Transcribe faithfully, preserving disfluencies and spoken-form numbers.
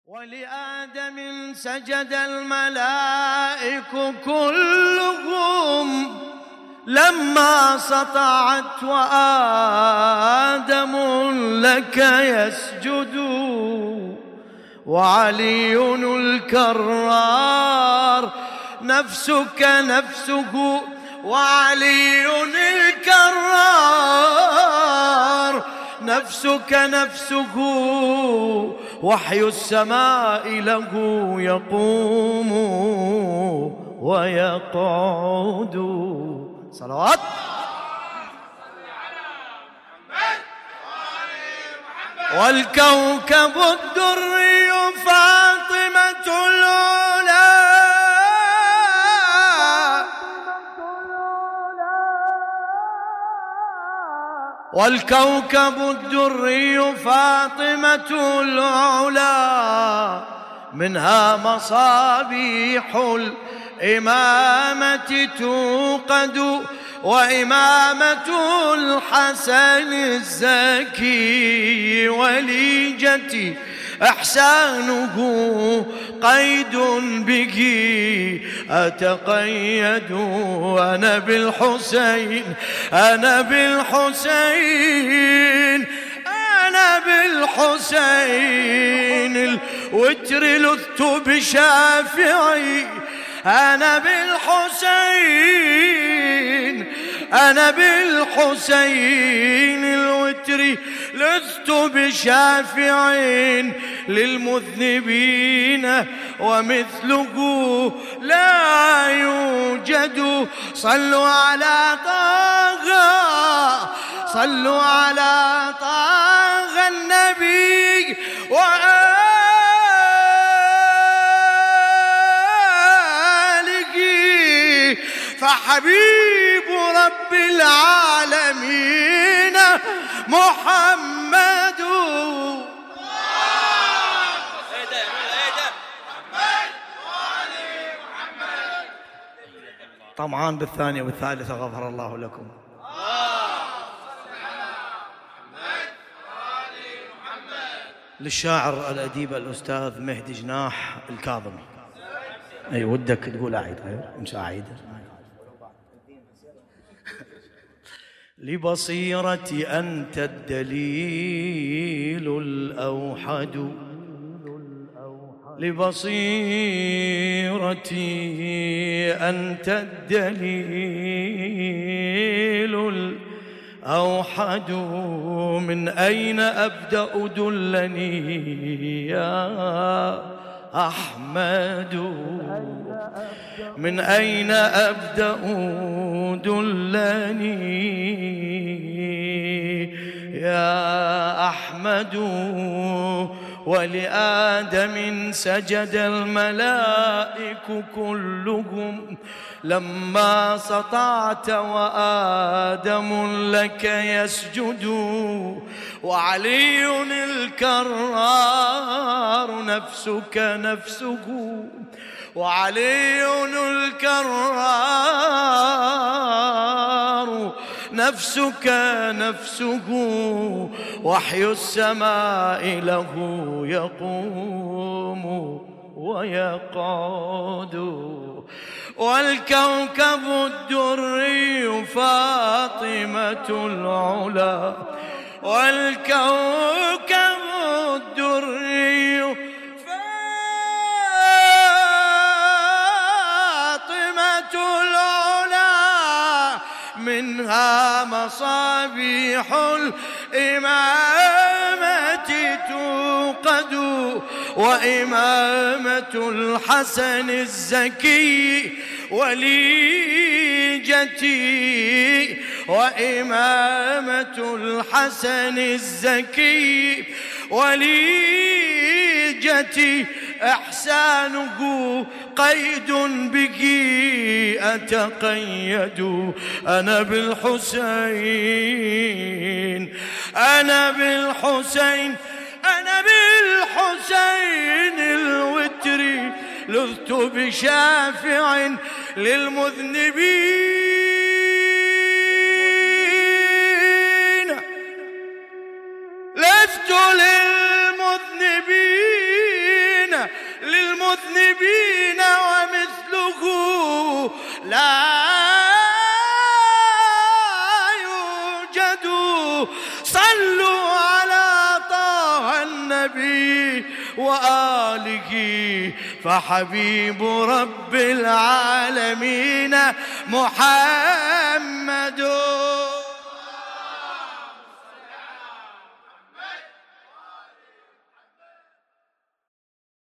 ولآدم سجد الملائك كلهم لما سطعت وآدم لك يسجد، وعلي الكرار نفسك نفسه، وعلي الكرار نفسك نفسه، وحي السماء له يقوم ويقعد. صلوات. والكوكب الدري فاطمة العلا، والكوكب الدري فاطمة العلا، منها مصابيح الإمامة توقد، وإمامة الحسن الزكي وليجتي إحسانه قيد به أتقيد. أنا بالحسين أنا بالحسين أنا بالحسين الوتر لذت بشافعي، أنا بالحسين أنا بالحسين الوتر لذت بشافعين للمذنبين ومثله لا يوجد. صلوا على طه صلوا على طه النبي وآله، فحبيب رب العالمين محمد. طمعان بالثانية والثالثة غفر الله لكم. للشاعر الأديب الأستاذ مهدي جناح الكاظمي. أي ودك تقول أعيد مش أعيد. لبصيرتي أنت الدليل الأوحد، لبصيرتي أنت الدليل الأوحد، من أين أبدأ دلني يا أحمد، من أين أبدأ دلني يا أحمد. ولآدم سجد الملائك كلهم لما سطعت وآدم لك يسجد، وعلي الكرار نفسك نفسه، وعلي الكرار نفسك نفسه، وحي السماء له يقوم ويقعد. والكوكب الدري فاطمة العلا، والكوكب الدري فاطمة العلا، منها مصابيح الإمامة توقد، وإمامة الحسن الزكي وليجتي، وإمامة الحسن الزكي وليجتي إحسانه قيد به أتقيد. أنا بالحسين أنا بالحسين أنا بالحسين الوتر لذت بشافع للمذنبين، لذت للمذنبين للمذنبين ومثله لا يوجد. صلوا على طه النبي وآله فحبيب رب العالمين محمد